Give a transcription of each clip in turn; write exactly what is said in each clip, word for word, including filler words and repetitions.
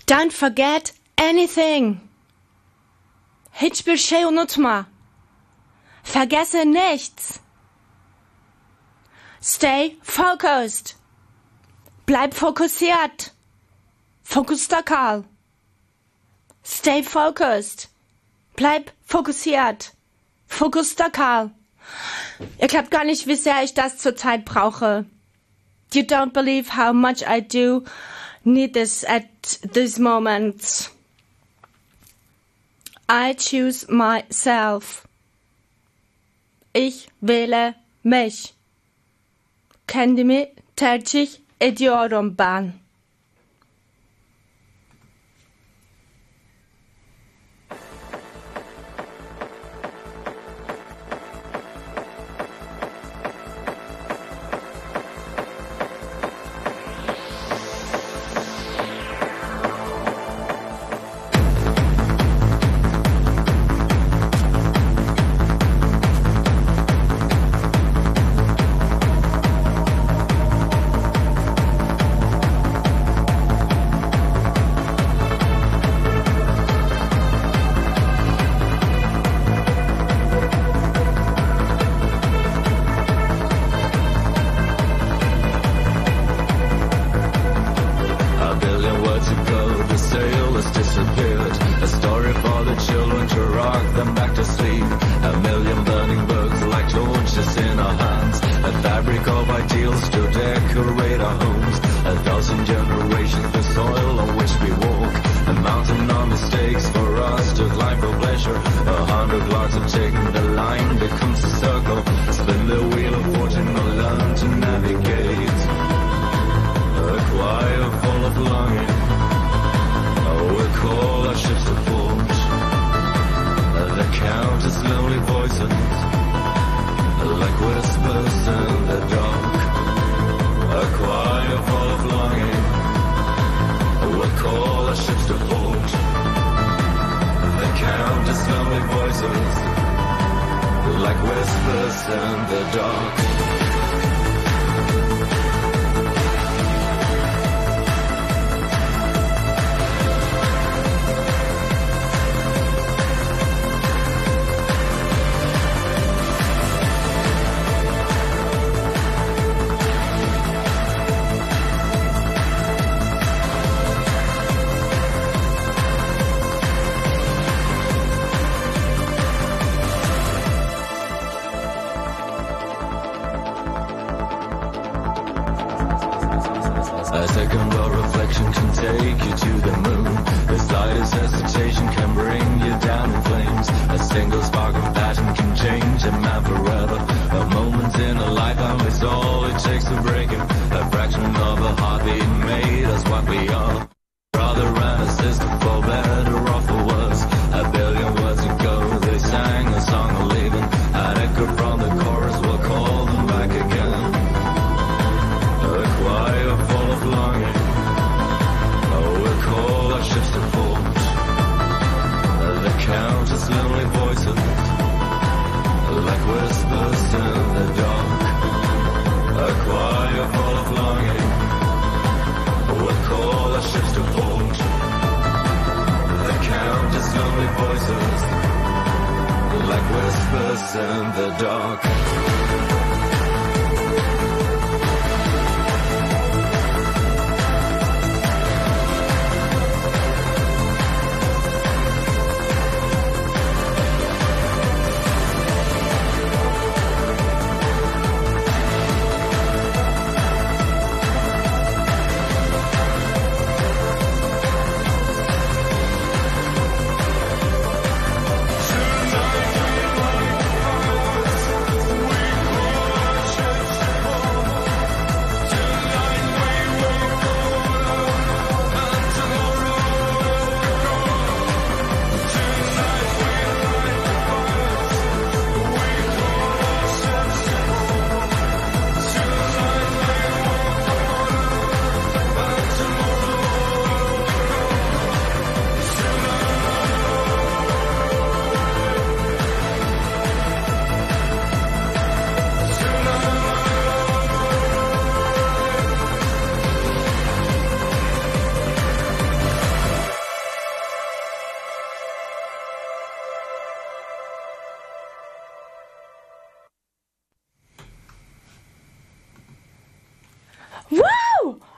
Don't forget anything. Hiçbir şey unutma. Vergesse nichts. Stay focused. Bleib fokussiert. Fokuster Karl. Stay focused. Bleib fokussiert. Fokuster Karl. Ihr glaubt gar nicht, wie sehr ich das zurzeit brauche. You don't believe how much I do need this at this moment. I choose myself. Ich wähle mich. Kendimi tercih ediyorum ben.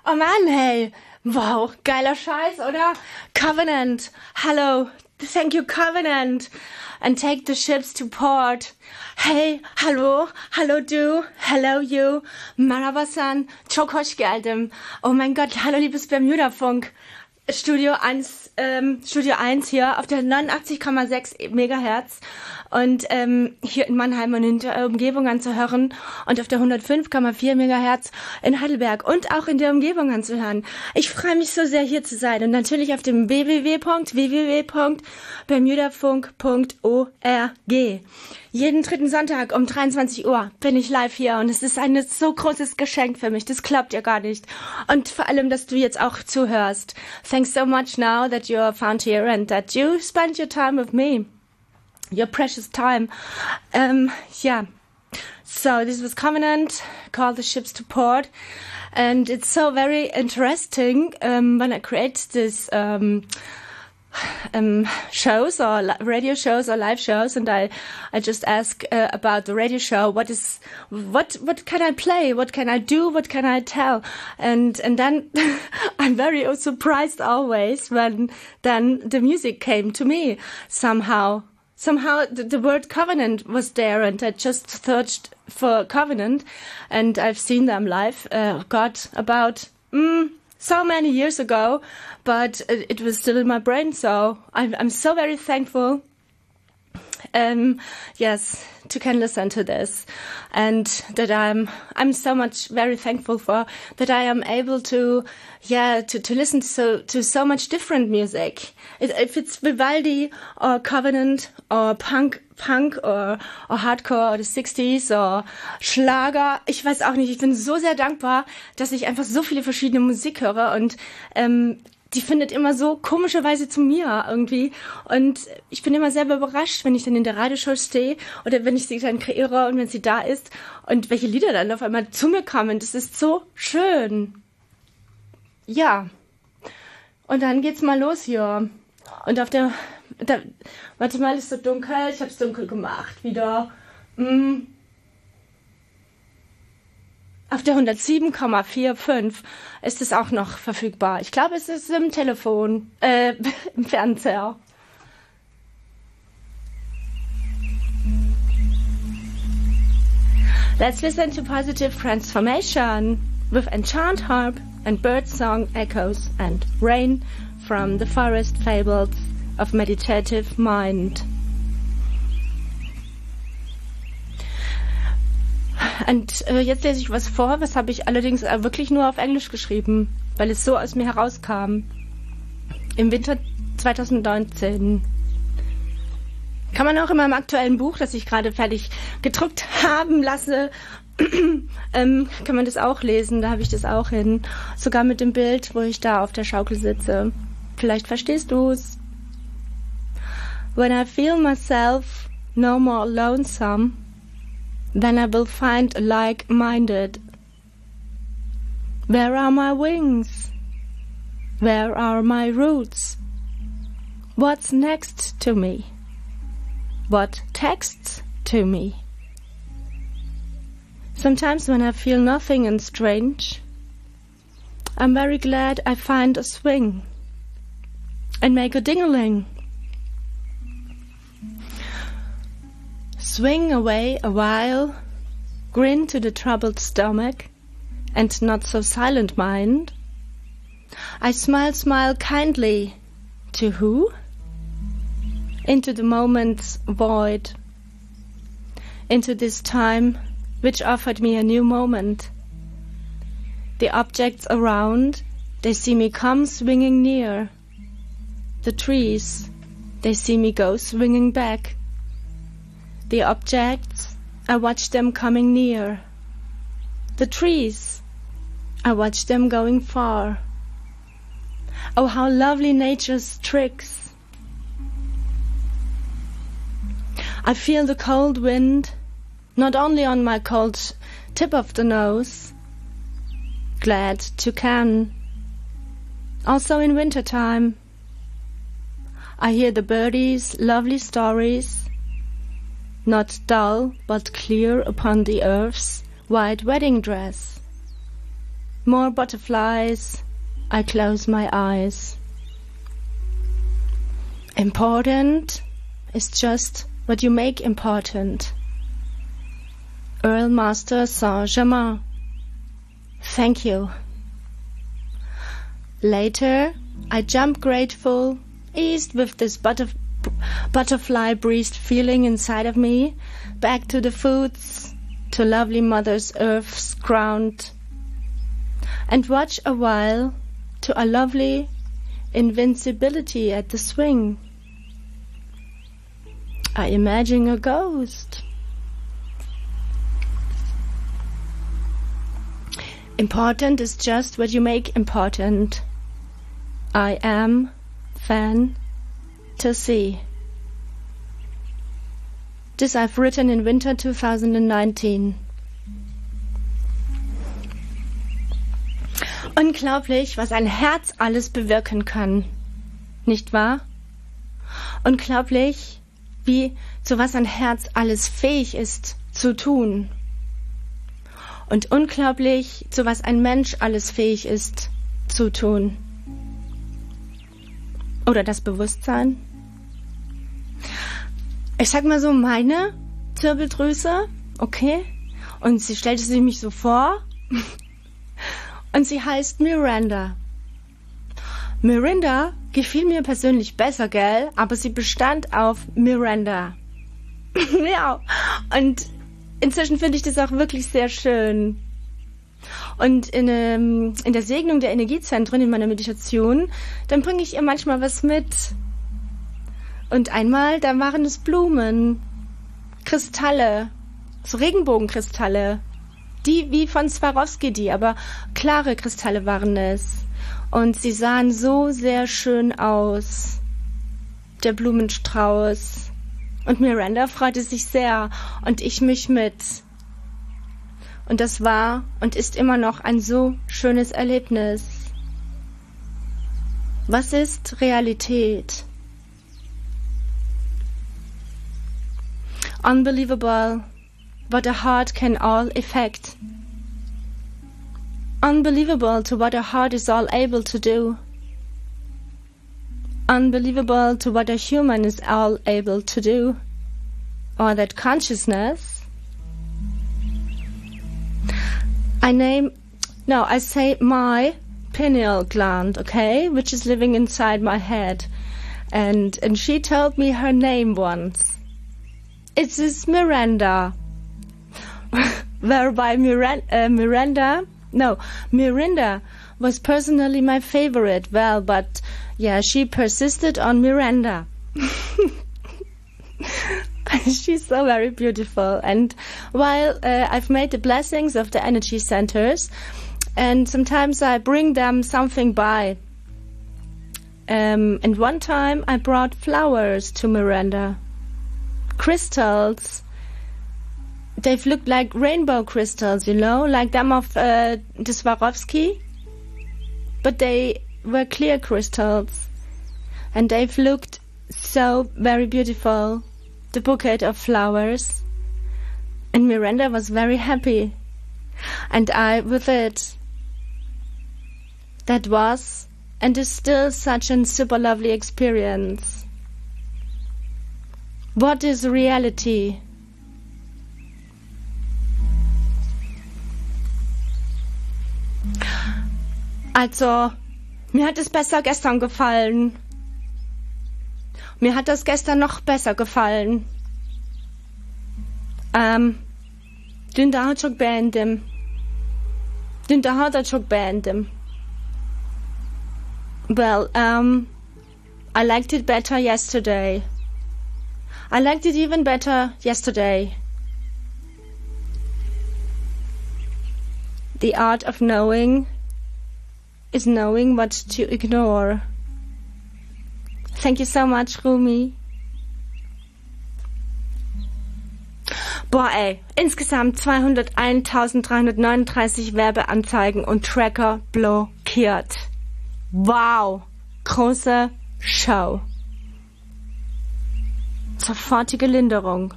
Oh Mann, hey. Wow, geiler Scheiß, oder? Covenant. Hello. Thank you, Covenant. And take the ships to port. Hey, hallo, hallo du, hello you, Marabasan, Chokosh geldim. Oh mein Gott, hallo liebes Bermuda-Funk. Studio eins, ähm, Studio eins hier auf der neunundachtzig Komma sechs Megahertz und ähm, hier in Mannheim und in der Umgebung anzuhören und auf der hundertfünf Komma vier Megahertz in Heidelberg und auch in der Umgebung anzuhören. Ich freue mich so sehr, hier zu sein und natürlich auf dem w w w punkt w w w punkt bermudafunk punkt org. Jeden dritten Sonntag um dreiundzwanzig Uhr bin ich live hier und es ist ein so großes Geschenk für mich, das glaubt ihr gar nicht. Und vor allem, dass du jetzt auch zuhörst. Thanks so much now that you are found here and that you spent your time with me. Your precious time. Um, yeah. So this was Covenant, called The Ships to Port. And it's so very interesting um, when I create this um, um, shows or li- radio shows or live shows, and I, I just ask uh, about the radio show. What is, what, what can I play? What can I do? What can I tell? And and then I'm very surprised always when then the music came to me somehow. Somehow the, the word Covenant was there, and I just searched for Covenant, and I've seen them live. Uh, God, about mm, so many years ago, but it, it was still in my brain. So I'm, I'm so very thankful. Um, yes, to can listen to this, and that I'm I'm so much very thankful for that I am able to, yeah, to, to listen to so to so much different music. It, if it's Vivaldi or Covenant or Punk, Punk or or Hardcore or the sixties or Schlager, ich weiß auch nicht. Ich bin so sehr dankbar, dass ich einfach so viele verschiedene Musik höre und ähm, die findet immer so komischerweise zu mir irgendwie. Und ich bin immer selber überrascht, wenn ich dann in der Radioshow stehe oder wenn ich sie dann kreiere und wenn sie da ist und welche Lieder dann auf einmal zu mir kommen. Das ist so schön. Ja. Und dann geht's mal los hier. Und auf der... Da, warte mal, ist so dunkel. Ich hab's dunkel gemacht. Wieder... Mm, Auf der hundertsieben Komma fünfundvierzig ist es auch noch verfügbar. Ich glaube, es ist im Telefon, äh, im Fernseher. Let's listen to Positive Transformation with Enchant Harp and Birdsong Echoes and Rain from the Forest Fables of Meditative Mind. Und äh, jetzt lese ich was vor, was habe ich allerdings äh, wirklich nur auf Englisch geschrieben, weil es so aus mir herauskam. Im Winter zwanzig neunzehn. Kann man auch in meinem aktuellen Buch, das ich gerade fertig gedruckt haben lasse, ähm, kann man das auch lesen, da habe ich das auch hin. Sogar mit dem Bild, wo ich da auf der Schaukel sitze. Vielleicht verstehst du's. When I feel myself no more lonesome, then I will find a like-minded. Where are my wings? Where are my roots? What's next to me? What texts to me? Sometimes when I feel nothing and strange, I'm very glad I find a swing and make a ding-a-ling. Swing away a while, grin to the troubled stomach and not so silent mind. I smile, smile kindly to who? Into the moment's void, into this time which offered me a new moment. The objects around, they see me come swinging near. The trees, they see me go swinging back. The objects, I watch them coming near. The trees, I watch them going far. Oh, how lovely nature's tricks. I feel the cold wind, not only on my cold tip of the nose, glad to can, also in wintertime. I hear the birdies' lovely stories, not dull but clear upon the earth's white wedding dress. More butterflies. I close my eyes. Important is just what you make important. Earl Master Saint-Germain. Thank you. Later, I jump grateful east with this butterf butterfly breezed feeling inside of me, back to the foods, to lovely Mother's Earth's ground, and watch a while to a lovely invincibility at the swing. I imagine a ghost. Important is just what you make important. I am fantasy. This I've written in winter two thousand nineteen. Unglaublich, was ein Herz alles bewirken kann. Nicht wahr? Unglaublich, wie zu was ein Herz alles fähig ist zu tun. Und unglaublich, zu was ein Mensch alles fähig ist zu tun. Oder das Bewusstsein. Ich sag mal so, meine Zirbeldrüse, okay, und sie stellte sich mich so vor, und sie heißt Miranda. Miranda gefiel mir persönlich besser, gell, aber sie bestand auf Miranda. Ja, und inzwischen finde ich das auch wirklich sehr schön. Und in, ähm, in der Segnung der Energiezentren in meiner Meditation, dann bringe ich ihr manchmal was mit. Und einmal, da waren es Blumen, Kristalle, so Regenbogenkristalle, die wie von Swarovski, die aber klare Kristalle waren es. Und sie sahen so sehr schön aus, der Blumenstrauß. Und Miranda freute sich sehr und ich mich mit. Und das war und ist immer noch ein so schönes Erlebnis. Was ist Realität? Unbelievable what a heart can all effect. Unbelievable to what a heart is all able to do. Unbelievable to what a human is all able to do. Or that consciousness. I name, no, I say my pineal gland, okay, which is living inside my head. And, and she told me her name once. It is Miranda. Whereby Miran uh, Miranda, no, Mirinda was personally my favorite. Well, but yeah, she persisted on Miranda. She's so very beautiful. And while uh, I've made the blessings of the energy centers, and sometimes I bring them something by. Um, and one time I brought flowers to Miranda. Crystals. They've looked like rainbow crystals, you know, like them of uh, the Swarovski. But they were clear crystals. And they've looked so very beautiful. The bouquet of flowers. And Miranda was very happy. And I with it. That was and is still such a super lovely experience. What is reality? Also, mir hat es besser gestern gefallen. Mir hat das gestern noch besser gefallen. Um, dün daha çok beğendim. Dün daha da çok beğendim. Well, um, I liked it better yesterday. I liked it even better yesterday. The art of knowing is knowing what to ignore. Thank you so much, Rumi. Boah, ey, insgesamt zweihunderteintausenddreihundertneununddreißig Werbeanzeigen und Tracker blockiert. Wow, große Show. Sofortige Linderung.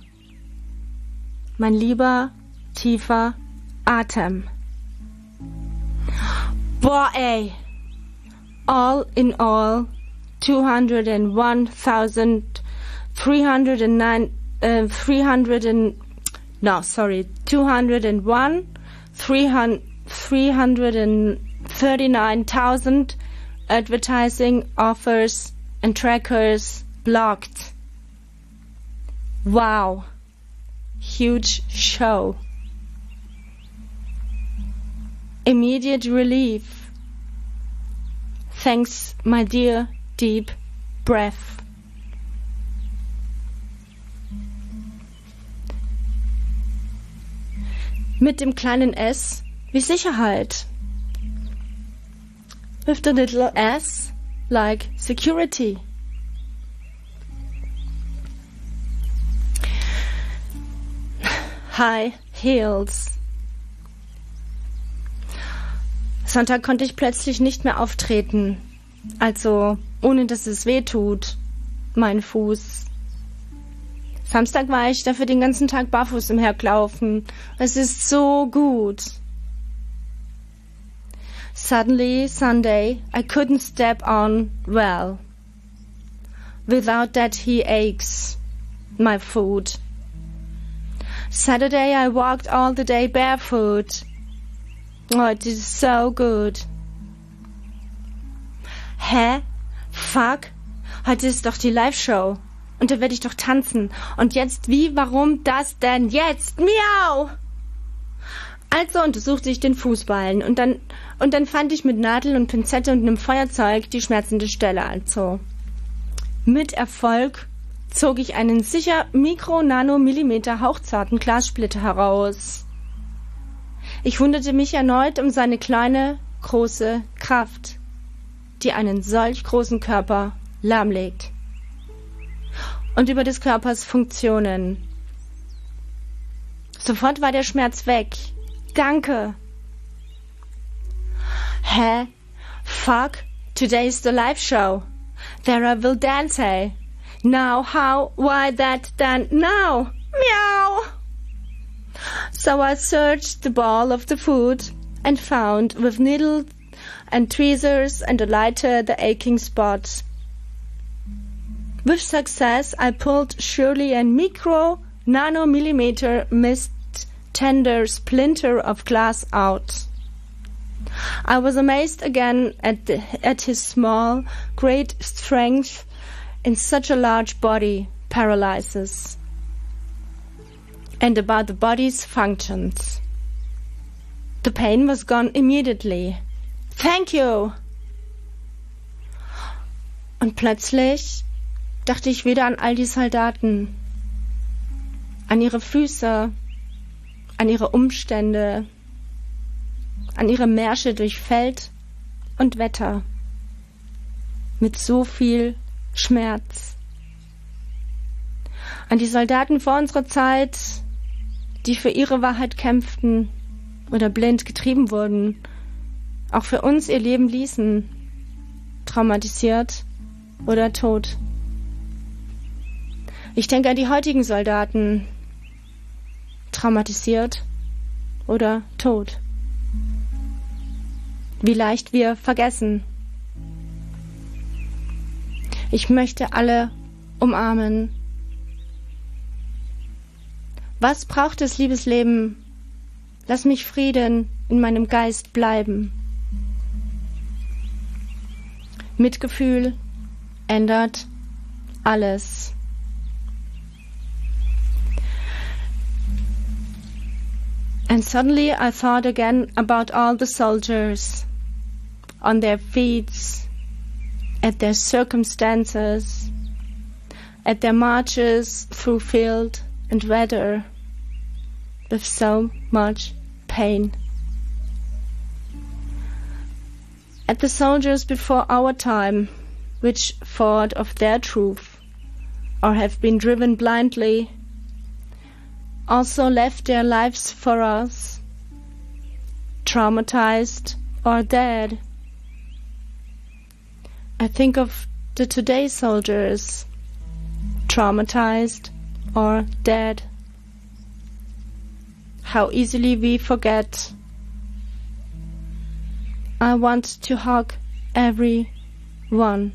Mein lieber, tiefer Atem. Boah, ey. All in all, two hundred one thousand three hundred nine, uh, three hundred and, no, sorry, two hundred one, three hundred, three hundred thirty-nine thousand advertising offers and trackers blocked. Wow. Huge show. Immediate relief. Thanks, my dear deep breath. Mit dem kleinen S wie Sicherheit. With the little S like security. High heels. Sonntag konnte ich plötzlich nicht mehr auftreten. Also, ohne dass es weh tut. Mein Fuß. Samstag war ich dafür den ganzen Tag barfuß umhergelaufen. Es ist so gut. Suddenly, Sunday, I couldn't step on well. Without that he aches, my foot. Saturday, I walked all the day barefoot. Oh, it is so good. Hä? Fuck? Heute ist doch die Live-Show. Und da werde ich doch tanzen. Und jetzt wie, warum das denn jetzt? Miau! Also untersuchte ich den Fußballen und dann, und dann fand ich mit Nadel und Pinzette und einem Feuerzeug die schmerzende Stelle. Also mit Erfolg zog ich einen sicher Mikro-Nano-Millimeter hauchzarten Glassplitter heraus. Ich wunderte mich erneut um seine kleine, große Kraft, die einen solch großen Körper lahmlegt. Und über des Körpers Funktionen. Sofort war der Schmerz weg. Danke. Hä? Fuck, today's the live show. There I will dance, hey. Now, how, why that, then, now. Meow. So I searched the ball of the foot and found with needles and tweezers and a lighter the aching spot. With success, I pulled surely a micro nanomillimeter mist tender splinter of glass out. I was amazed again at, the, at his small, great strength in such a large body paralyzes, and about the body's functions. The pain was gone immediately. Thank you! Und plötzlich dachte ich wieder an all die Soldaten, an ihre Füße, an ihre Umstände, an ihre Märsche durch Feld und Wetter, mit so viel Schmerz. An die Soldaten vor unserer Zeit, die für ihre Wahrheit kämpften oder blind getrieben wurden, auch für uns ihr Leben ließen, traumatisiert oder tot. Ich denke an die heutigen Soldaten, traumatisiert oder tot. Wie leicht wir vergessen. Ich möchte alle umarmen. Was braucht es, liebes Leben? Lass mich Frieden in meinem Geist bleiben. Mitgefühl ändert alles. And suddenly I thought again about all the soldiers, on their feet, at their circumstances, at their marches through field and weather, with so much pain. At the soldiers before our time, which thought of their truth, or have been driven blindly, also left their lives for us, traumatized or dead. I think of the today soldiers, traumatized or dead. How easily we forget. I want to hug everyone.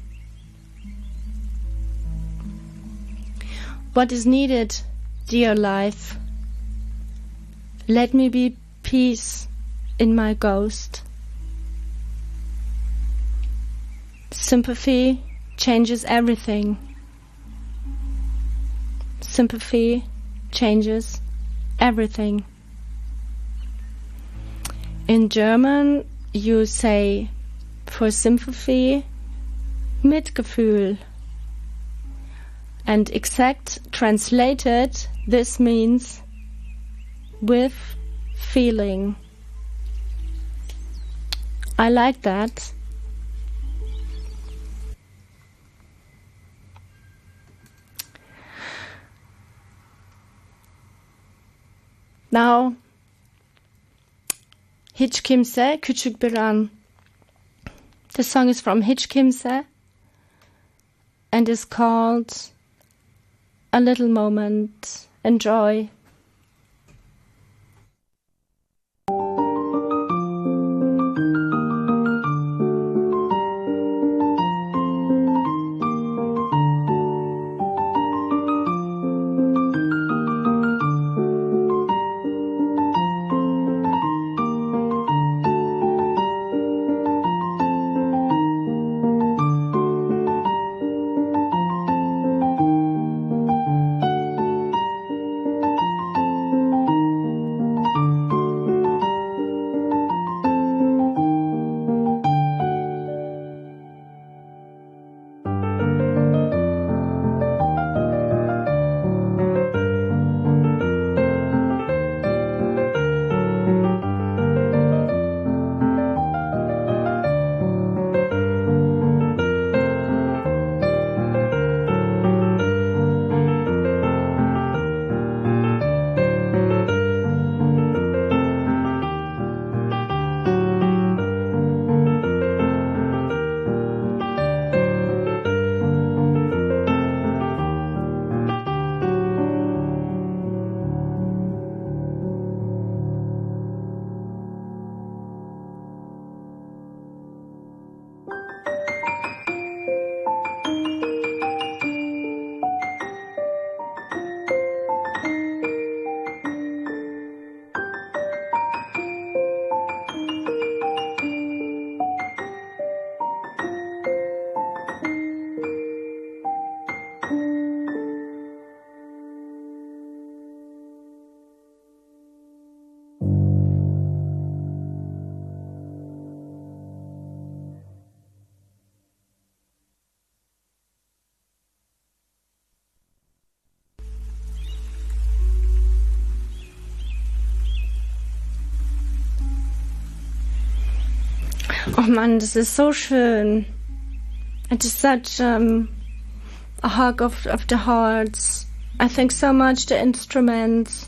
What is needed, dear life? Let me be peace in my ghost. Sympathy changes everything. Sympathy changes everything. In German, you say for sympathy, Mitgefühl. And exact translated, this means with feeling. I like that. Now, Hiç Kimse, Küçük Bir An. The song is from Hiç Kimse and is called A Little Moment. Enjoy. Oh Mann, das ist so schön. It is such um, a hug of, of the hearts. I think so much the instruments.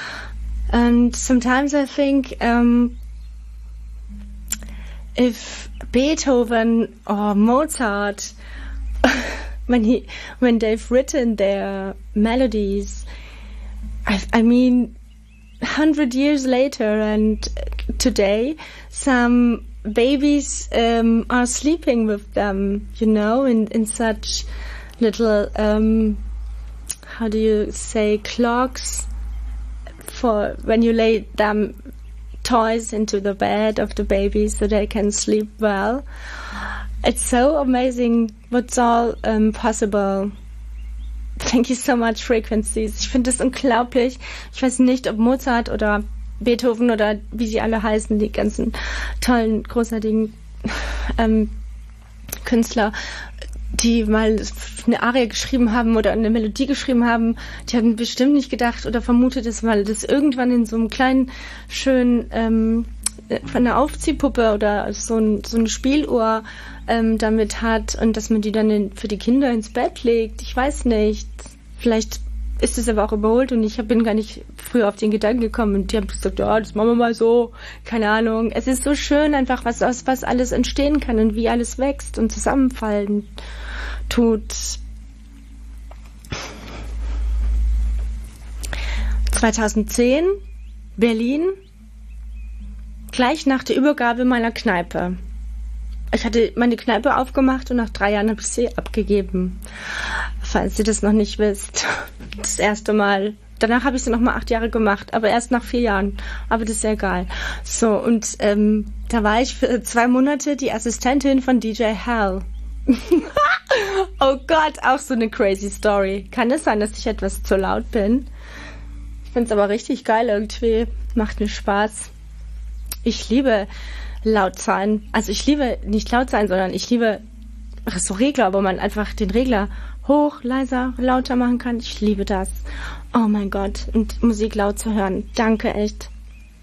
And sometimes I think um, if Beethoven or Mozart, when he when they've written their melodies, I, I mean, hundred years later and today, some babies um, are sleeping with them, you know, in, in such little, um, how do you say, clocks for when you lay them toys into the bed of the baby so they can sleep well. It's so amazing what's all um, possible. Thank you so much, Frequencies. Ich finde das unglaublich. Ich weiß nicht, ob Mozart oder Beethoven oder wie sie alle heißen, die ganzen tollen, großartigen ähm, Künstler, die mal eine Arie geschrieben haben oder eine Melodie geschrieben haben, die haben bestimmt nicht gedacht oder vermutet, dass man das irgendwann in so einem kleinen, schönen, ähm, eine Aufziehpuppe oder so, ein, so eine Spieluhr ähm, damit hat und dass man die dann in, für die Kinder ins Bett legt. Ich weiß nicht. Vielleicht ist es aber auch überholt und ich bin gar nicht früher auf den Gedanken gekommen und die haben gesagt, ja, das machen wir mal so, keine Ahnung. Es ist so schön einfach, was aus was alles entstehen kann und wie alles wächst und zusammenfallen tut. zweitausendzehn, Berlin, gleich nach der Übergabe meiner Kneipe. Ich hatte meine Kneipe aufgemacht und nach drei Jahren habe ich sie abgegeben. Falls ihr das noch nicht wisst. Das erste Mal. Danach habe ich sie noch mal acht Jahre gemacht, aber erst nach vier Jahren. Aber das ist ja egal. So, und ähm, da war ich für zwei Monate die Assistentin von D J Hal. Oh Gott, auch so eine crazy Story. Kann es sein, dass ich etwas zu laut bin? Ich finde es aber richtig geil irgendwie. Macht mir Spaß. Ich liebe laut sein. Also ich liebe nicht laut sein, sondern ich liebe so Regler, wo man einfach den Regler hoch, leiser, lauter machen kann. Ich liebe das. Oh mein Gott. Und Musik laut zu hören. Danke, echt.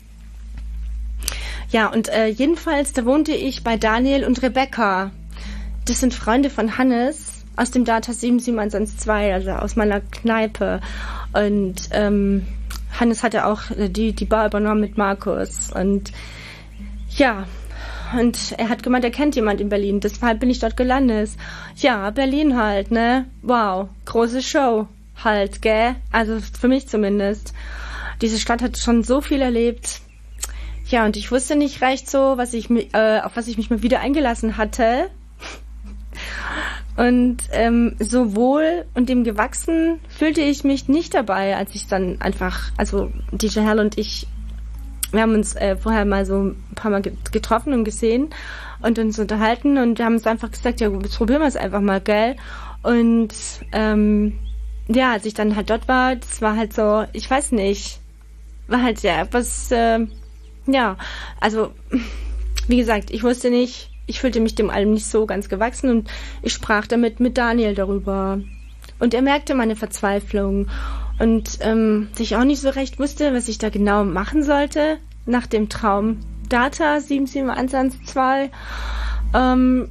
Ja, und äh, jedenfalls, da wohnte ich bei Daniel und Rebecca. Das sind Freunde von Hannes aus dem Data sieben sieben eins eins zwei, also aus meiner Kneipe. Und ähm, Hannes hatte auch die, die Bar übernommen mit Markus. Und ja, und er hat gemeint, er kennt jemand in Berlin. Deshalb bin ich dort gelandet. Ja, Berlin halt, ne? Wow, große Show halt, gell? Also für mich zumindest. Diese Stadt hat schon so viel erlebt. Ja, und ich wusste nicht recht so, was ich äh, auf was ich mich mal wieder eingelassen hatte. Und ähm, so wohl und dem gewachsen fühlte ich mich nicht dabei, als ich dann einfach, also D J Hal und ich, wir haben uns äh, vorher mal so ein paar Mal getroffen und gesehen und uns unterhalten und wir haben uns einfach gesagt, ja, jetzt probieren wir es einfach mal, gell? Und ähm, ja, als ich dann halt dort war, das war halt so, ich weiß nicht, war halt ja etwas, äh, ja, also wie gesagt, ich wusste nicht, ich fühlte mich dem allem nicht so ganz gewachsen und ich sprach damit mit Daniel darüber. Und er merkte meine Verzweiflung und ähm, dass ich auch nicht so recht wusste, was ich da genau machen sollte nach dem Traum Data sieben sieben eins eins zwei. Ähm,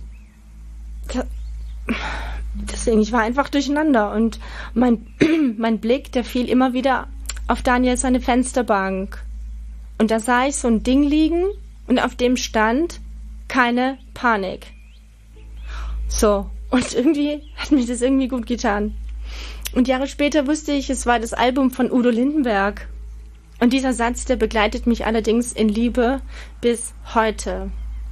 deswegen, ich war einfach durcheinander und mein, mein Blick, der fiel immer wieder auf Daniel seine Fensterbank. Und da sah ich so ein Ding liegen und auf dem stand keine Panik. So, und irgendwie hat mir das irgendwie gut getan. Und Jahre später wusste ich, es war das Album von Udo Lindenberg. Und dieser Satz, der begleitet mich allerdings in Liebe bis heute.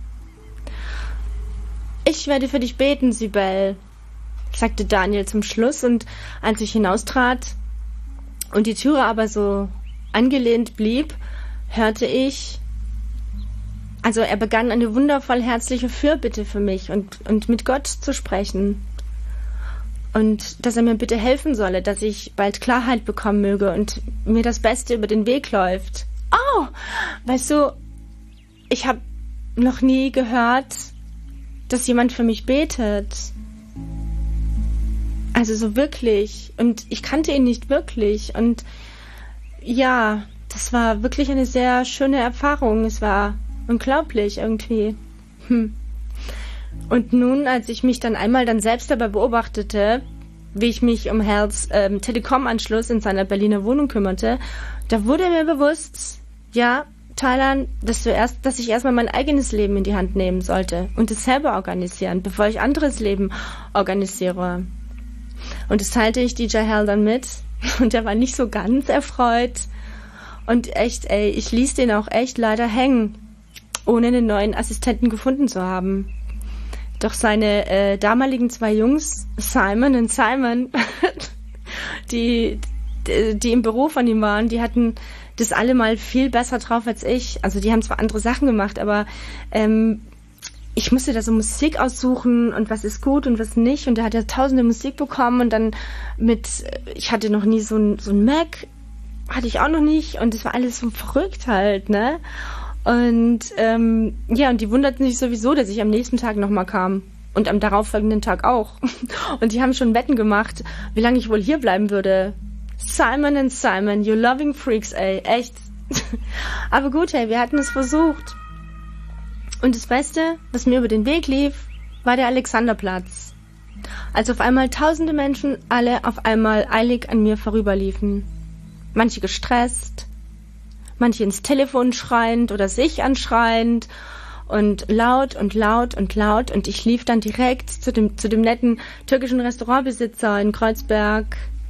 Ich werde für dich beten, Sibel, sagte Daniel zum Schluss. Und als ich hinaustrat und die Türe aber so angelehnt blieb, hörte ich, also er begann eine wundervoll herzliche Fürbitte für mich und, und mit Gott zu sprechen. Und dass er mir bitte helfen solle, dass ich bald Klarheit bekommen möge und mir das Beste über den Weg läuft. Oh, weißt du, ich habe noch nie gehört, dass jemand für mich betet. Also so wirklich. Und ich kannte ihn nicht wirklich. Und ja, das war wirklich eine sehr schöne Erfahrung. Es war unglaublich irgendwie. Hm. Und nun, als ich mich dann einmal dann selbst dabei beobachtete, wie ich mich um Hals ähm, Telekom-Anschluss in seiner Berliner Wohnung kümmerte, da wurde mir bewusst, ja, Thailand, dass du erst, dass ich erstmal mein eigenes Leben in die Hand nehmen sollte und es selber organisieren, bevor ich anderes Leben organisiere. Und das teilte ich D J Hal dann mit und er war nicht so ganz erfreut. Und echt, ey, ich ließ den auch echt leider hängen, ohne einen neuen Assistenten gefunden zu haben. Doch seine äh, damaligen zwei Jungs, Simon und Simon, die, die, die im Büro von ihm waren, die hatten das alle mal viel besser drauf als ich. Also die haben zwar andere Sachen gemacht, aber ähm, ich musste da so Musik aussuchen und was ist gut und was nicht. Und er hat ja tausende Musik bekommen und dann mit, ich hatte noch nie so ein, so ein Mac, hatte ich auch noch nicht. Und das war alles so verrückt halt, ne? Und ähm, ja, und die wunderten sich sowieso, dass ich am nächsten Tag nochmal kam. Und am darauffolgenden Tag auch. Und die haben schon Wetten gemacht, wie lange ich wohl hier bleiben würde. Simon and Simon, you loving freaks, ey. Echt. Aber gut, hey, wir hatten es versucht. Und das Beste, was mir über den Weg lief, war der Alexanderplatz. Als auf einmal tausende Menschen alle auf einmal eilig an mir vorüberliefen. Manche gestresst, manche ins Telefon schreiend oder sich anschreiend und laut und laut und laut. Und ich lief dann direkt zu dem, zu dem netten türkischen Restaurantbesitzer in Kreuzberg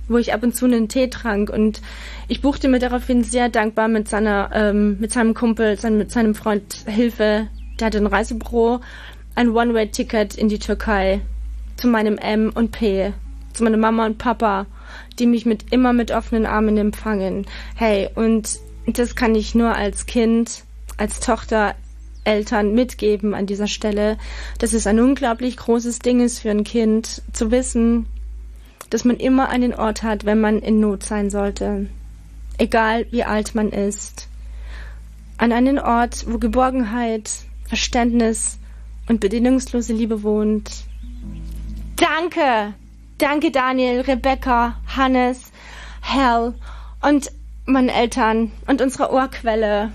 wo ich ab und zu einen Tee trank. Und ich buchte mir daraufhin sehr dankbar mit seiner, ähm, mit seinem Kumpel, sein, mit seinem Freund Hilfe, der hatte ein Reisebüro, ein One-Way-Ticket in die Türkei zu meinem M und P, zu meiner Mama und Papa, die mich mit immer mit offenen Armen empfangen. Hey, und das kann ich nur als Kind, als Tochter, Eltern mitgeben an dieser Stelle, dass es ein unglaublich großes Ding ist für ein Kind, zu wissen, dass man immer einen Ort hat, wenn man in Not sein sollte. Egal wie alt man ist. An einen Ort, wo Geborgenheit, Verständnis und bedingungslose Liebe wohnt. Danke! Danke Daniel, Rebecca, Hannes, Hal und meinen Eltern und unserer Urquelle.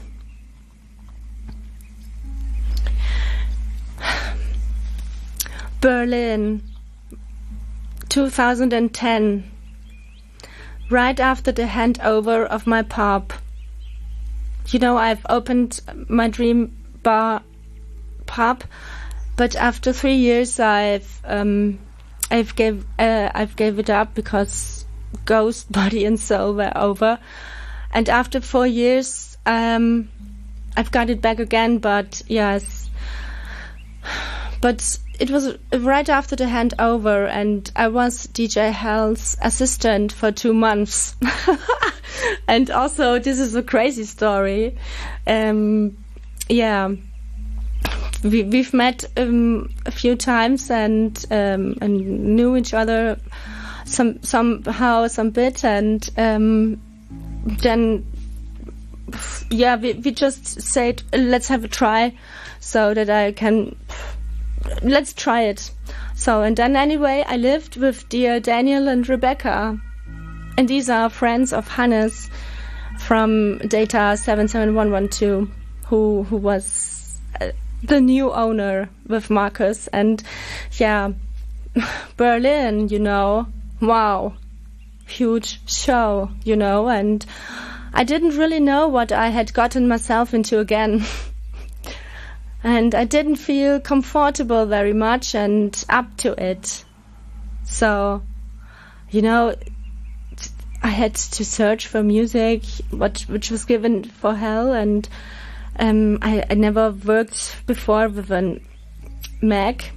Berlin, twenty ten. Right after the handover of my pub. You know, I've opened my dream bar pub, but after three years I've um, I've gave uh, I've gave it up because Ghost, Body and Soul were over, and after four years um, I've got it back again. But yes, but it was right after the handover, and I was D J Hal's assistant for two months. And also, this is a crazy story. Um, yeah. We, we've met um, a few times and um, and knew each other some somehow some bit, and um, then yeah we we just said let's have a try, so that I can let's try it. So and then anyway I lived with dear Daniel and Rebecca, and these are friends of Hannes from Data seven seven one one two, who who was Uh, the new owner with Marcus. And yeah, Berlin, you know, wow, huge show, you know, and I didn't really know what I had gotten myself into again. And I didn't feel comfortable very much and up to it. So, you know, I had to search for music, what which was given for Hell, and Um, I, I never worked before with a Mac,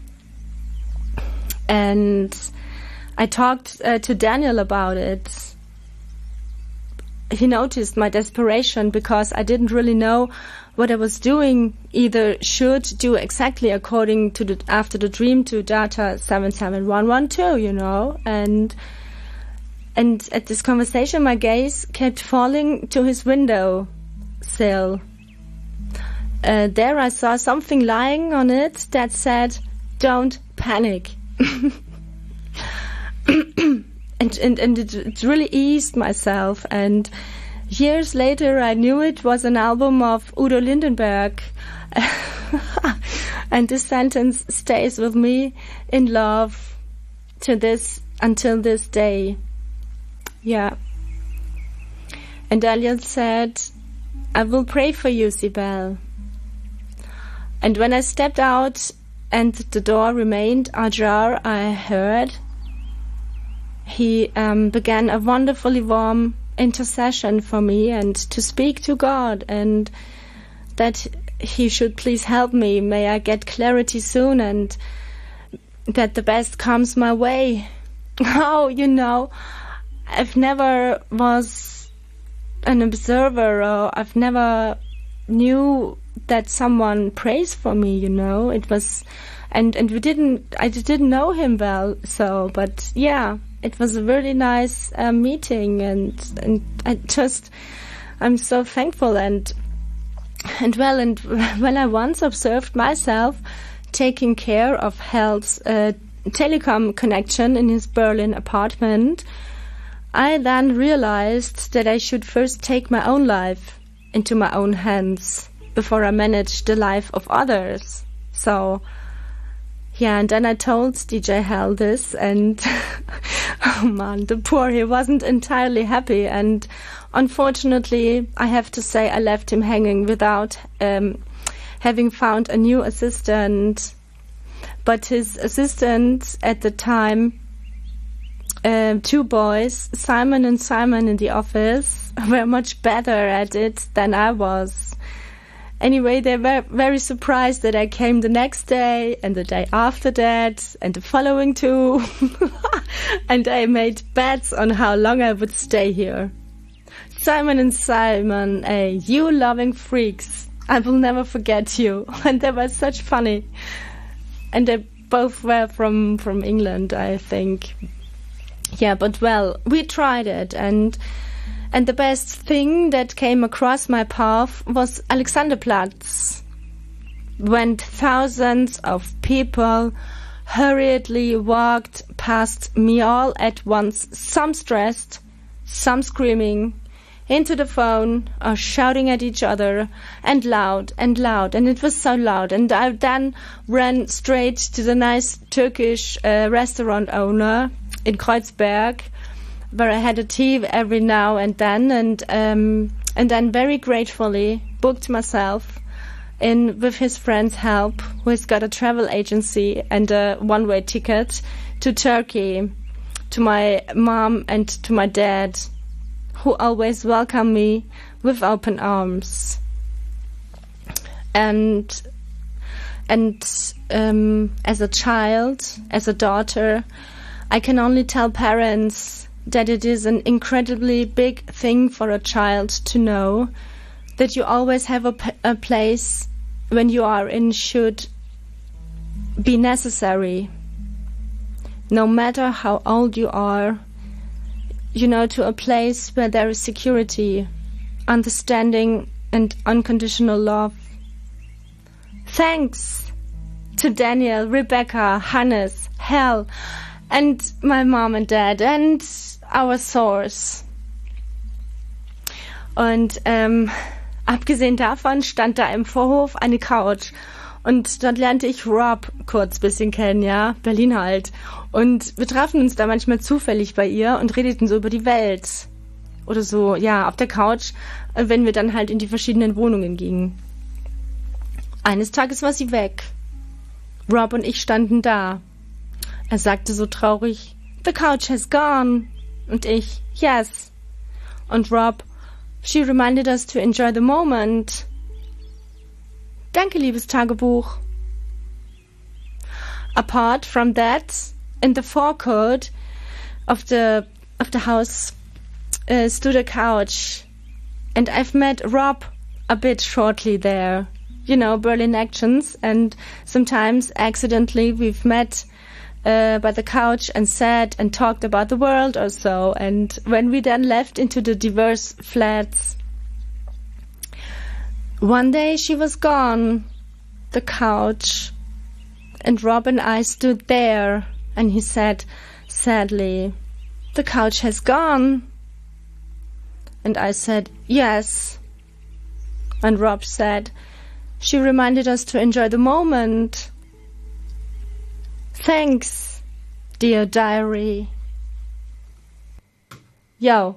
and I talked uh, to Daniel about it. He noticed my desperation because I didn't really know what I was doing, either should do exactly according to the after the dream to Data seven seven one one two, you know, and and at this conversation my gaze kept falling to his window sill. Uh, there I saw something lying on it that said, "Don't panic." and and, and it, it really eased myself. And years later I knew it was an album of Udo Lindenberg. And this sentence stays with me in love to this, until this day. Yeah. And Daniel said, "I will pray for you, Sibel." And when I stepped out and the door remained ajar, I heard he um, began a wonderfully warm intercession for me and to speak to God, and that he should please help me. May I get clarity soon, and that the best comes my way. Oh, you know, I've never was an observer, or I've never knew that someone prays for me, you know. It was, and and we didn't, I didn't know him well, so, but yeah, it was a really nice uh, meeting, and and I just, I'm so thankful, and and well, and when I once observed myself taking care of Hal's uh, telecom connection in his Berlin apartment, I then realized that I should first take my own life into my own hands before I manage the life of others. So, yeah, and then I told D J Hal this, and oh man, the poor, he wasn't entirely happy, and unfortunately, I have to say I left him hanging without um, having found a new assistant. But his assistant at the time um, two boys, Simon and Simon in the office, were much better at it than I was. Anyway, they were very surprised that I came the next day and the day after that and the following two. And I made bets on how long I would stay here. Simon and Simon, eh, you loving freaks. I will never forget you. And they were such funny. And they both were from, from England, I think. Yeah, but well, we tried it, and and the best thing that came across my path was Alexanderplatz, when thousands of people hurriedly walked past me all at once, some stressed, some screaming into the phone or shouting at each other, and loud and loud, and it was so loud. And I then ran straight to the nice Turkish uh, restaurant owner in Kreuzberg, where I had a tea every now and then, and um, and then very gratefully booked myself in with his friend's help, who has got a travel agency and a one-way ticket to Turkey, to my mom and to my dad, who always welcome me with open arms. And and um, as a child, as a daughter, I can only tell parents that it is an incredibly big thing for a child to know that you always have a, p- a place when you are in should be necessary. No matter how old you are, you know, to a place where there is security, understanding, and unconditional love. Thanks to Daniel, Rebecca, Hannes, Hal, and my mom and dad, and our source. Und ähm, abgesehen davon stand da im Vorhof eine Couch. Und dort lernte ich Rob kurz bisschen kennen, ja, Berlin halt. Und wir trafen uns da manchmal zufällig bei ihr und redeten so über die Welt. Oder so, ja, auf der Couch, wenn wir dann halt in die verschiedenen Wohnungen gingen. Eines Tages war sie weg. Rob und ich standen da. Er sagte so traurig, "The couch has gone." Und ich, "Yes." Und Rob, "She reminded us to enjoy the moment." Danke, liebes Tagebuch. Apart from that, in the forecourt of the of the house uh, stood a couch, and I've met Rob a bit shortly there. You know, Berlin actions, and sometimes accidentally we've met uh, by the couch and sat and talked about the world or so. And when we then left into the diverse flats, one day she was gone, the couch, and Rob and I stood there, and he said, sadly, "The couch has gone." And I said, "Yes." And Rob said, "She reminded us to enjoy the moment." Thanks, dear diary. Yo.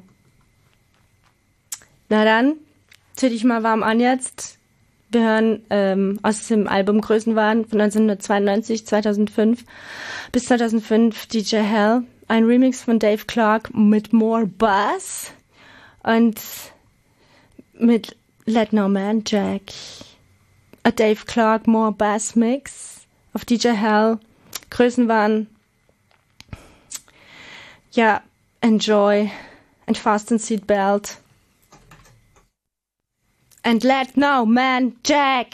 Na dann, zieh dich mal warm an jetzt. Wir hören ähm, aus dem Album Größenwahn von neunzehnhundertzweiundneunzig, zweitausendfünf bis zweitausendfünf D J Hell. Ein Remix von Dave Clark mit More Bass und mit Let No Man Jack. A Dave Clark More Bass Mix auf D J Hell. Größenwahn. Ja, enjoy and fasten seatbelt. And let no man jack.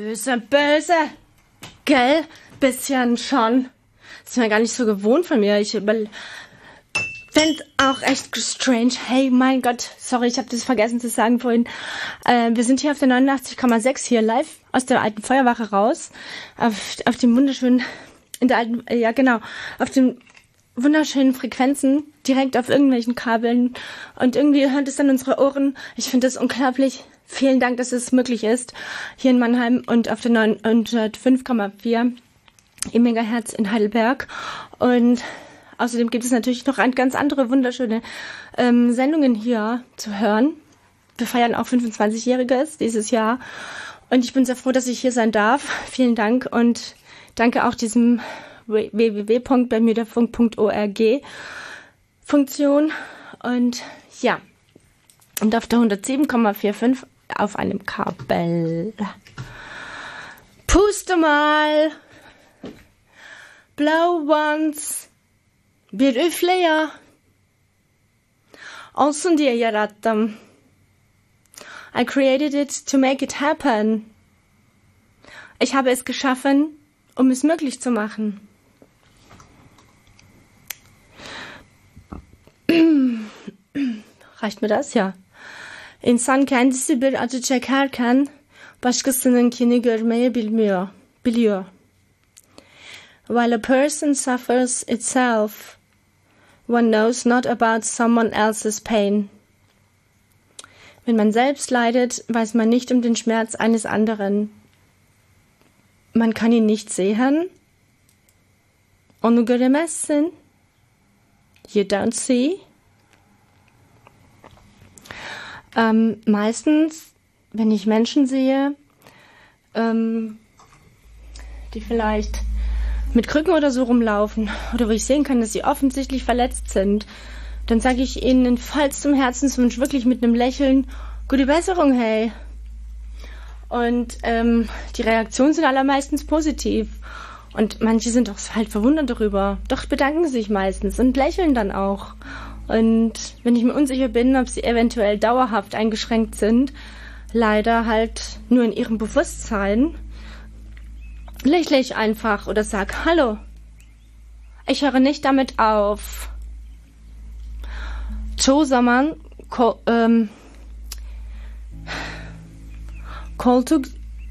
böse, böse. Gell? Bisschen schon. Das ist mir gar nicht so gewohnt von mir. Ich finde auch echt strange. Hey, mein Gott. Sorry, ich habe das vergessen zu sagen vorhin. Äh, wir sind hier auf der neunundachtzig Komma sechs hier live aus der alten Feuerwache raus. Auf, auf dem wunderschönen, in der alten, ja genau, auf den wunderschönen Frequenzen, direkt auf irgendwelchen Kabeln. Und irgendwie hört es dann unsere Ohren. Ich finde das unglaublich. Vielen Dank, dass es möglich ist. Hier in Mannheim und auf der neunhundertfünf Komma vier im Megahertz in Heidelberg. Und außerdem gibt es natürlich noch ein, ganz andere wunderschöne ähm, Sendungen hier zu hören. Wir feiern auch fünfundzwanzigjähriges dieses Jahr. Und ich bin sehr froh, dass ich hier sein darf. Vielen Dank und danke auch diesem w w w punkt bermudafunk punkt org Funktion. Und ja, und auf der hundertsieben Komma fünfundvierzig auf einem Kabel. Puste mal! Blow once, bir üfle ya. Olsun diye yarattım. I created it to make it happen. Ich habe es geschaffen, um es möglich zu machen. Reicht mir das? Ja. İnsan kendisi bir acı çekerken başkasınınkini görmeyi bilmiyor, biliyor. While a person suffers itself, one knows not about someone else's pain. Wenn man selbst leidet, weiß man nicht um den Schmerz eines anderen. Man kann ihn nicht sehen. Onu göremezsin. You don't see. Ähm, meistens, wenn ich Menschen sehe, ähm, die vielleicht mit Krücken oder so rumlaufen oder wo ich sehen kann, dass sie offensichtlich verletzt sind, dann sage ich ihnen in vollstem Herzenswunsch, wirklich mit einem Lächeln, gute Besserung, hey. Und ähm, die Reaktionen sind allermeistens positiv. Und manche sind auch halt verwundert darüber. Doch bedanken sich meistens und lächeln dann auch. Und wenn ich mir unsicher bin, ob sie eventuell dauerhaft eingeschränkt sind, leider halt nur in ihrem Bewusstsein, lächle ich einfach oder sag Hallo. Ich höre nicht damit auf. Çoğu zaman ko ähm, koltuk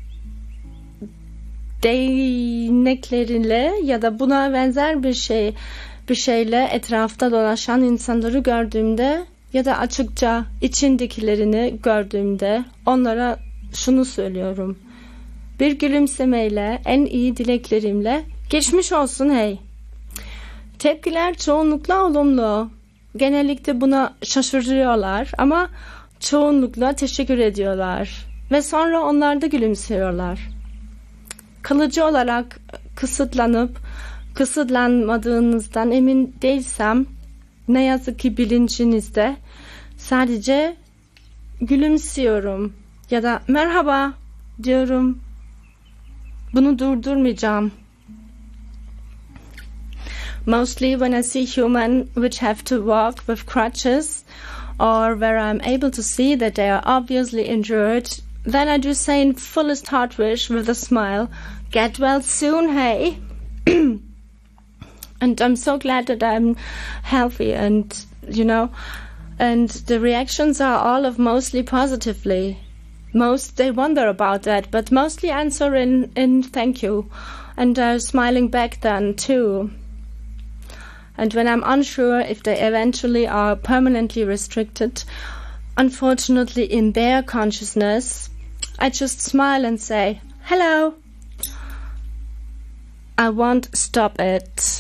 değnekleriyle ya da buna benzer bir şey bir şeyle etrafta dolaşan insanları gördüğümde ya da açıkça içindekilerini gördüğümde onlara şunu söylüyorum. Bir gülümsemeyle, en iyi dileklerimle geçmiş olsun hey. Tepkiler çoğunlukla olumlu. Genellikle buna şaşırıyorlar ama çoğunlukla teşekkür ediyorlar. Ve sonra onlar da gülümsüyorlar. Kalıcı olarak kısıtlanıp kısıtlanmadığınızdan emin değilsem ne yazık ki bilincinizde sadece gülümsüyorum ya da merhaba diyorum. Bunu durdurmayacağım. Mostly when I see human which have to walk with crutches or where I'm able to see that they are obviously injured, then I do say in fullest heart wish with a smile, get well soon, hey. And I'm so glad that I'm healthy and, you know, and the reactions are all of mostly positively. Most, they wonder about that, but mostly answer in, in thank you. And they're smiling back then, too. And when I'm unsure if they eventually are permanently restricted, unfortunately in their consciousness, I just smile and say, hello. I won't stop it.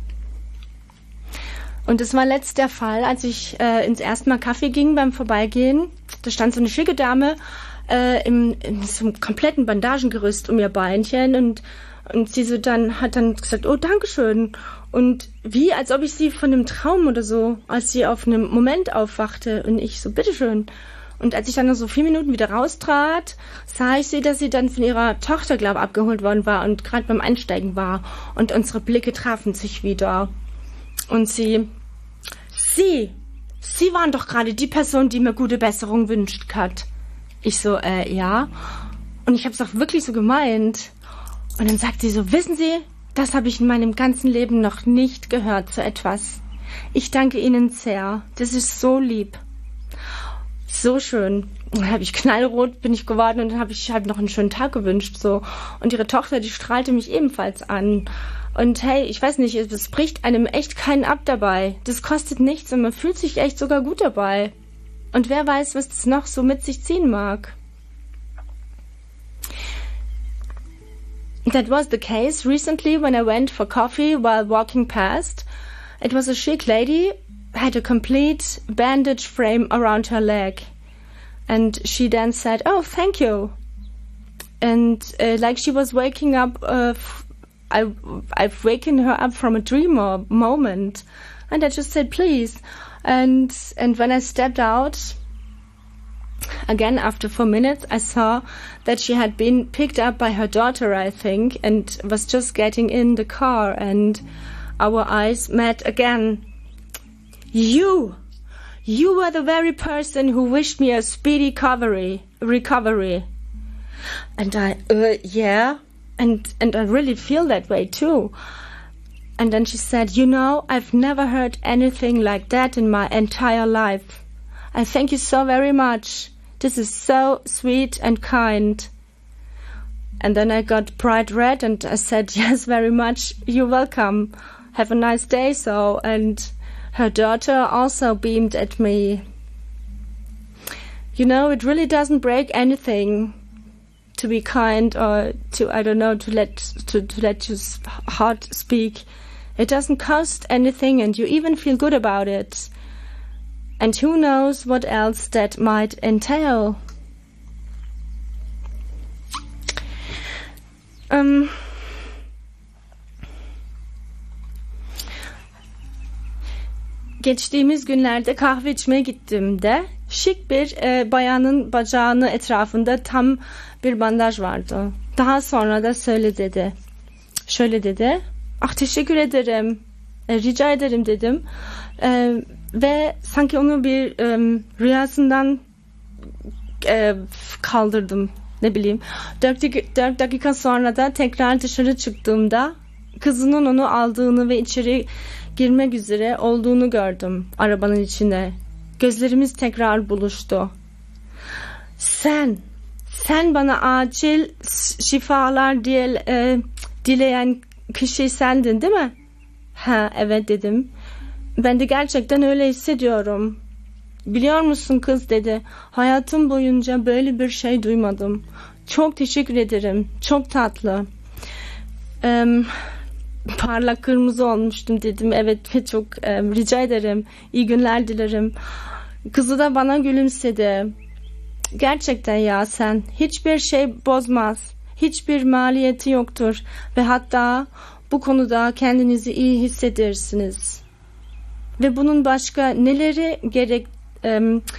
Und es war letzt der Fall, als ich äh, ins erste Mal Kaffee ging beim Vorbeigehen. Da stand so eine schicke Dame äh, im, in so einem kompletten Bandagengerüst um ihr Beinchen und, und sie so dann hat dann gesagt, oh, Dankeschön. Und wie, als ob ich sie von einem Traum oder so, als sie auf einem Moment aufwachte und ich so, bitteschön. Und als ich dann noch so vier Minuten wieder raustrat, sah ich sie, dass sie dann von ihrer Tochter, glaube ich, abgeholt worden war und gerade beim Einsteigen war. Und unsere Blicke trafen sich wieder. Und sie, sie, sie waren doch gerade die Person, die mir gute Besserung wünscht hat. Ich so, äh, ja. Und ich habe es auch wirklich so gemeint. Und dann sagt sie so, wissen Sie, das habe ich in meinem ganzen Leben noch nicht gehört, so etwas. Ich danke Ihnen sehr. Das ist so lieb. So schön. Und dann habe ich knallrot bin ich geworden und dann habe ich halt noch einen schönen Tag gewünscht. So. Und ihre Tochter, die strahlte mich ebenfalls an. Und hey, ich weiß nicht, es bricht einem echt keinen ab dabei. Das kostet nichts und man fühlt sich echt sogar gut dabei. Und wer weiß, was das noch so mit sich ziehen mag. That was the case recently when I went for coffee while walking past. It was a chic lady, had a complete bandage frame around her leg. And she then said, oh, thank you. And uh, like she was waking up, uh, f- I, I've waken her up from a dream or moment. And I just said, please. And, and when I stepped out, again, after four minutes, I saw that she had been picked up by her daughter, I think, and was just getting in the car, and our eyes met again. You! You were the very person who wished me a speedy recovery. recovery. And I, uh, yeah, and, and I really feel that way too. And then she said, you know, I've never heard anything like that in my entire life. I thank you so very much. This is so sweet and kind. And then I got bright red and I said, yes, very much. You're welcome. Have a nice day. So, and her daughter also beamed at me. You know, it really doesn't break anything to be kind or to, I don't know, to let, to, to let your heart speak. It doesn't cost anything and you even feel good about it. And who knows what else that might entail. Um, geçtiğimiz günlerde kahve içmeye gittiğimde şık bir e, bayanın bacağının etrafında tam bir bandaj vardı. Daha sonra da söyle dedi. Şöyle dedi. Ah teşekkür ederim. E, rica ederim dedim. E, Ve sanki onu bir um, rüyasından e, kaldırdım. Ne bileyim. Dört, dört dakika sonra da tekrar dışarı çıktığımda kızının onu aldığını ve içeri girmek üzere olduğunu gördüm arabanın içine. Gözlerimiz tekrar buluştu. Sen, sen bana acil şifalar diye, e, dileyen kişi sendin değil mi? Ha evet dedim. Ben de gerçekten öyle hissediyorum. Biliyor musun kız dedi. Hayatım boyunca böyle bir şey duymadım. Çok teşekkür ederim. Çok tatlı. Ee, parlak kırmızı olmuştum dedim. Evet ve çok e, rica ederim. İyi günler dilerim. Kızı da bana gülümsedi. Gerçekten ya sen hiçbir şey bozmaz. Hiçbir maliyeti yoktur. Ve hatta bu konuda kendinizi iyi hissedersiniz. Ve bunun başka neleri gerek, e,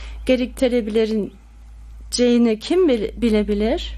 gerektirebileceğini kim bilebilir?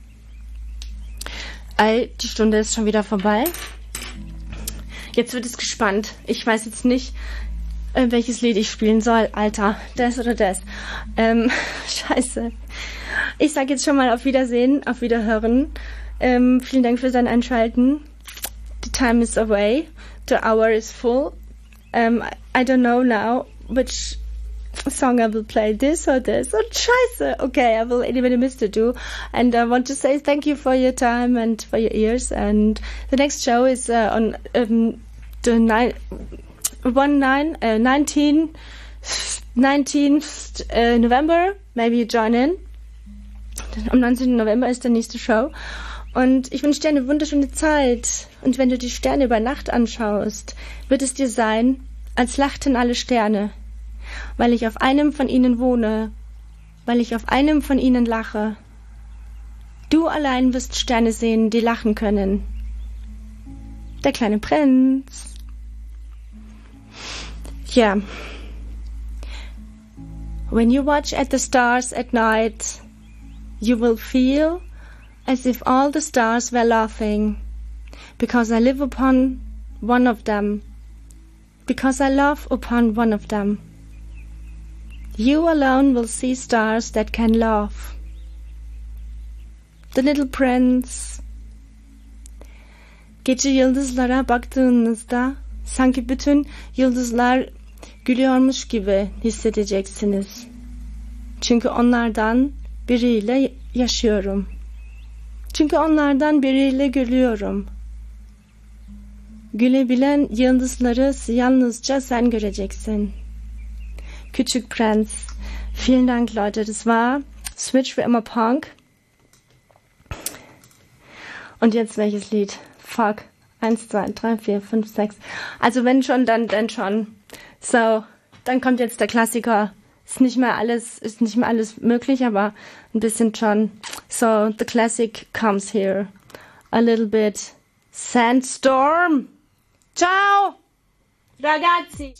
Ey, die Stunde ist schon wieder vorbei. Jetzt wird es gespannt. Ich weiß jetzt nicht, äh, welches Lied ich spielen soll. Alter, das oder das. Ähm, scheiße. Ich sage jetzt schon mal auf Wiedersehen, auf Wiederhören. Ähm, vielen Dank für sein Einschalten. The time is away. The hour is full. Um, I don't know now which song I will play, this or this. Oh, scheiße. Okay, I will anyway miss to do. And I want to say thank you for your time and for your ears. And the next show is uh, on um, the nine, one nine, uh, nineteen, nineteenth uh, November. Maybe you join in. Am neunzehnten November ist der nächste Show. Und ich wünsche dir eine wunderschöne Zeit. Und wenn du die Sterne über Nacht anschaust, wird es dir sein, als lachten alle Sterne, weil ich auf einem von ihnen wohne, weil ich auf einem von ihnen lache. Du allein wirst Sterne sehen, die lachen können. Der kleine Prinz. Ja. When you watch at the stars at night, you will feel as if all the stars were laughing, because I live upon one of them, because I love upon one of them. You alone will see stars that can laugh. The Little Prince. Gece yıldızlara baktığınızda sanki bütün yıldızlar gülüyormuş gibi hissedeceksiniz. Çünkü onlardan biriyle yaşıyorum. Çünkü onlardan biriyle gülüyorum. Gülebilen yıldızları yalnızca sen göreceksin. Küçük Prens. Vielen Dank, Leute. Das war Switch für immer Punk. Und jetzt welches Lied? Fuck. Eins, zwei, drei, vier, fünf, sechs. Also wenn schon, dann, dann schon. So, dann kommt jetzt der Klassiker. Ist nicht mehr alles, ist nicht mehr alles möglich, aber ein bisschen schon. So, the classic comes here. A little bit. Sandstorm. Ciao, ragazzi.